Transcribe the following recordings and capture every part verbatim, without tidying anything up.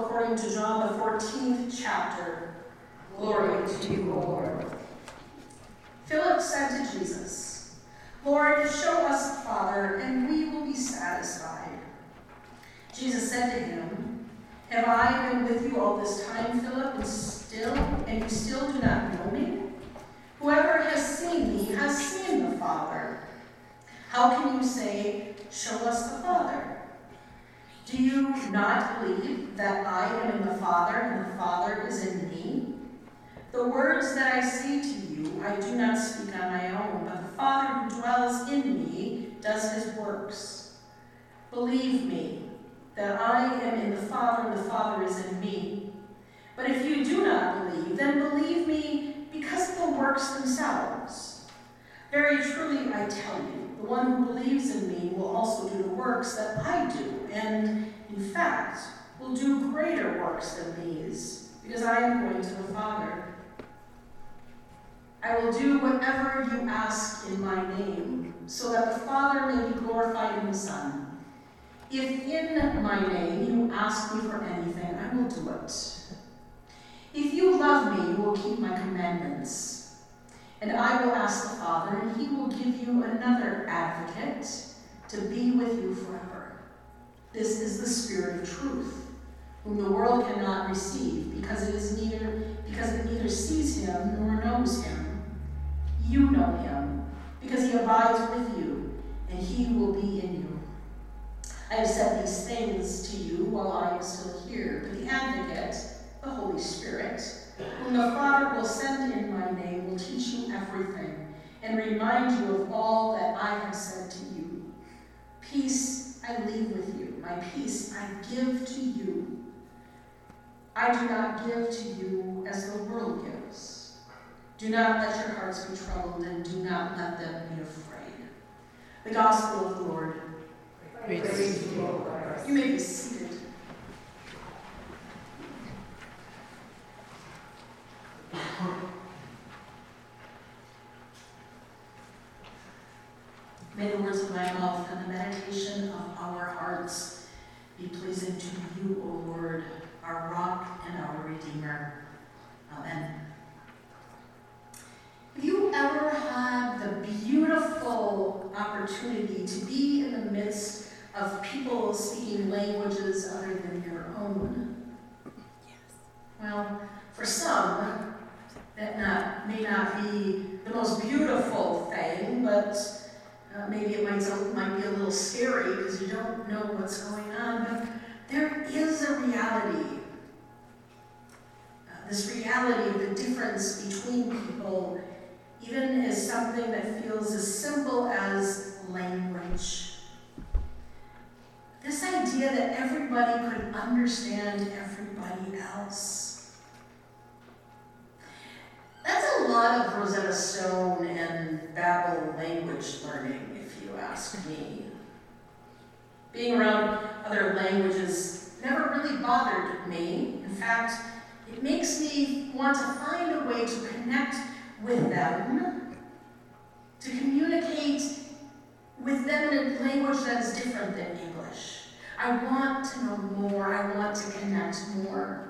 according to John, the fourteenth chapter. Glory to you, Lord. Philip said to Jesus, Lord, show us the Father, and we will be satisfied. Jesus said to him, Have I been with you all this time, Philip, and still, and you still do not know me? Whoever has seen me has seen the Father. How can you say, Show us the Father? Do you not believe that I am in the Father, and the Father is in me? The words that I say to you, I do not speak on my own, but the Father who dwells in me does his works. Believe me that I am in the Father, and the Father is in me. But if you do not believe, then believe me because of the works themselves. Very truly I tell you, the one who believes in me will also do the works that I do, and in fact will do greater works than these, because I am going to the Father. I will do whatever you ask in my name, so that the Father may be glorified in the Son. If in my name you ask me for anything, I will do it. If you love me, you will keep my commandments. And I will ask the Father, and he will give you another advocate to be with you forever. This is the Spirit of truth, whom the world cannot receive, because it is neither because it neither sees him nor knows him. You know him, because he abides with you, and he will be in you. I have said these things to you while I am still here, but the advocate, the Holy Spirit, whom the Father will send in my name, will teach you everything and remind you of all that I have said to you. Peace I leave with you, my peace I give to you. I do not give to you as the world gives. Do not let your hearts be troubled, and do not let them be afraid. The Gospel of the Lord. Praise Praise to you, Lord. You may be seated. May the words of my mouth and the meditation of our hearts be pleasing to you, O Lord, our rock and our Redeemer. Amen. Have you ever had the beautiful opportunity to be in the midst of people speaking languages other than your own? Yes. Well, for some, that not, may not be the most beautiful thing, but uh, maybe it might, it might be a little scary because you don't know what's going on. But there is a reality. Uh, this reality of the difference between people, even as something that feels as simple as language. This idea that everybody could understand everybody else. That's a lot of Rosetta Stone and Babel language learning, if you ask me. Being around other languages never really bothered me. In fact, it makes me want to find a way to connect with them, to communicate with them in a language that is different than English. I want to know more. I want to connect more.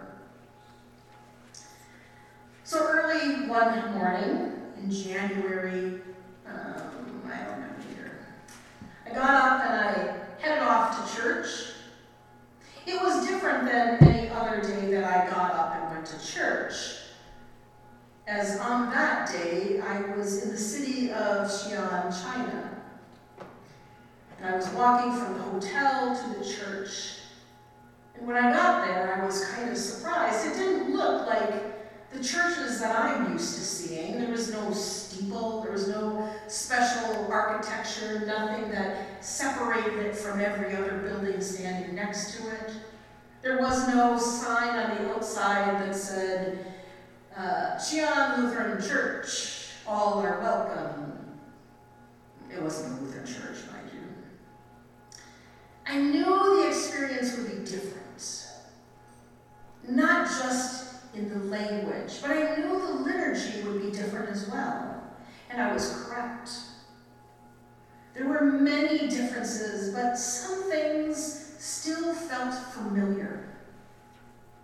So early one morning in January, um, I don't know either, I got up and I headed off to church. It was different than any other day that I got up and went to church, as on that day I was in the city of Xi'an, China. And I was walking from the hotel to the church. And when I got there, I was kind of surprised. It didn't look like the churches that I'm used to seeing. There was no steeple, there was no special architecture, nothing that separated it from every other building standing next to it. There was no sign on the outside that said, uh, Xi'an Lutheran Church, all are welcome. It wasn't a Lutheran church, mind you. I knew the experience would be different. Not just in the language, but I knew the liturgy would be different as well, and I was correct. There were many differences, but some things still felt familiar.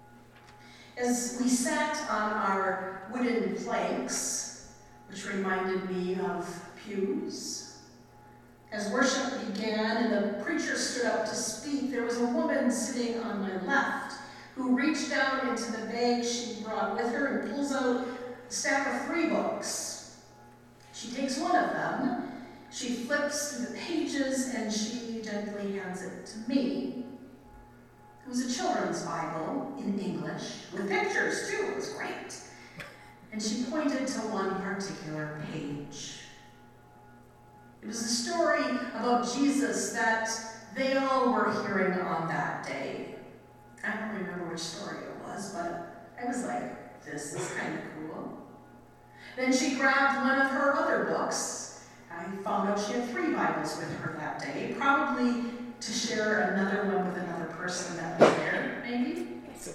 As we sat on our wooden planks, which reminded me of pews, as worship began and the preacher stood up to speak, there was a woman sitting on my left who reached down into the bag she brought with her and pulls out a stack of three books. She takes one of them, she flips through the pages, and she gently hands it to me. It was a children's Bible in English, with pictures too, it was great. And she pointed to one particular page. It was a story about Jesus that they all were hearing on that day. I don't remember which story it was, but I was like, this is kind of cool. Then she grabbed one of her other books. I found out she had three Bibles with her that day, probably to share another one with another person that was there, maybe.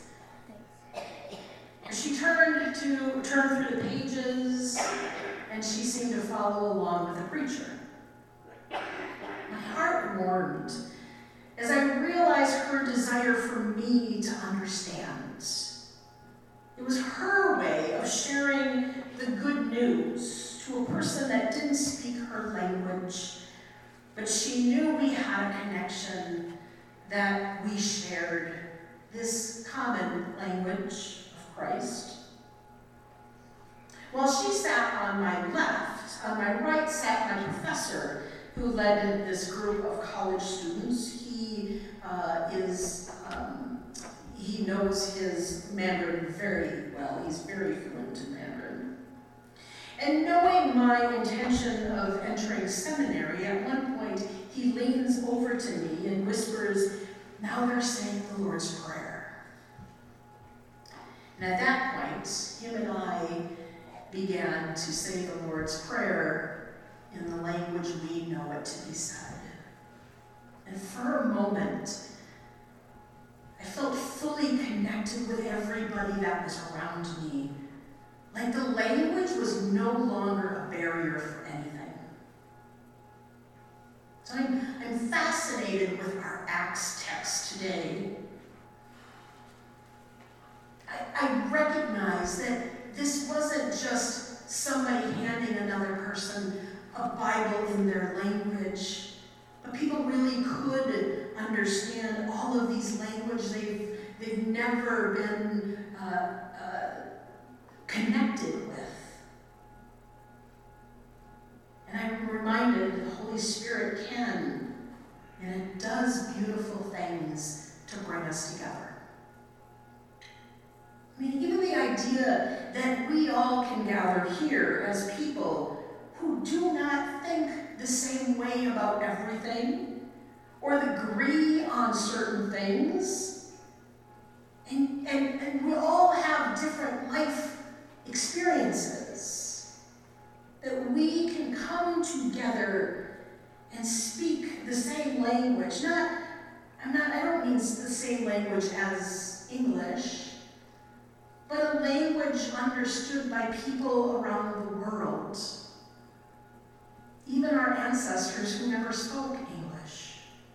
She turned to turn through the pages, and she seemed to follow along with the preacher. My heart warmed as I realized her desire for me to understand. It was her way of sharing the good news to a person that didn't speak her language, but she knew we had a connection, that we shared this common language of Christ. While she sat on my left, on my right sat my professor, who led this group of college students. He uh, is, um, he knows his Mandarin very well. He's very fluent in Mandarin. And knowing my intention of entering seminary, at one point he leans over to me and whispers, "Now they're saying the Lord's Prayer." And at that point, him and I began to say the Lord's Prayer in the language we know it to be said. And for a moment, I felt fully connected with everybody that was around me. Like the language was no longer a barrier for anything. So I'm, I'm fascinated with our Acts text today. I, I recognize that this wasn't just somebody handing another person a Bible in their language, but people really could understand all of these languages. They've, they've never been uh, uh, connected with. And I'm reminded the Holy Spirit can, and it does beautiful things to bring us together. I mean, even the idea that we all can gather here as people who do not think the same way about everything, or agree on certain things, and, and, and we all have different life experiences, that we can come together and speak the same language. Not, I'm not, I don't mean the same language as English, but a language understood by people around the world. Even our ancestors who never spoke English.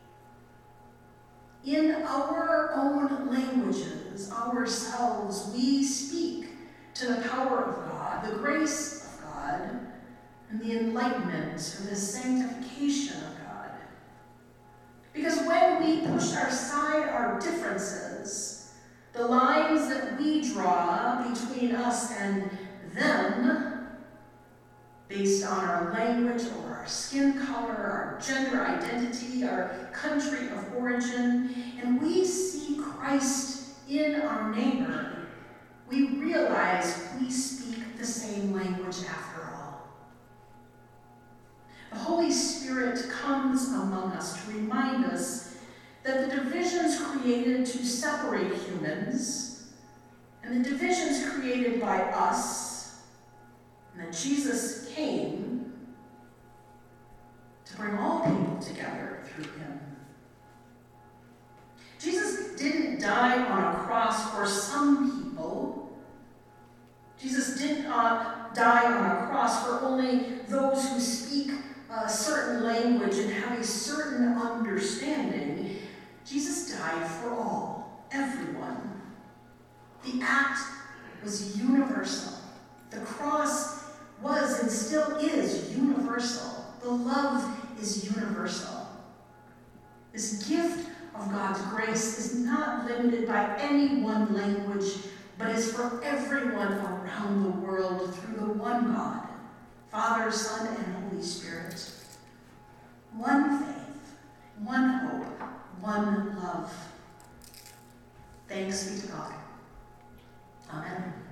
In our own languages, ourselves, we speak to the power of God, the grace of God, and the enlightenment of the sanctification of God. Because when we push aside our differences, the lines that we draw between us and them, based on our language or our skin color, our gender identity, our country of origin, and we see Christ in our neighbor, we realize we speak the same language after all. The Holy Spirit comes among us to remind us that the divisions created to separate humans, and the divisions created by us, and that Jesus came to bring all people together through him. Jesus didn't die on a cross for some people. Jesus didn't uh, die on a cross for only those who speak a certain language and have a certain understanding. Jesus died for all, everyone. The act was universal. The cross was and still is universal. The love is universal. This gift of God's grace is not limited by any one language, but is for everyone around the world through the one God, Father, Son, and Holy Spirit. One faith, one hope, one love. Thanks be to God. Amen.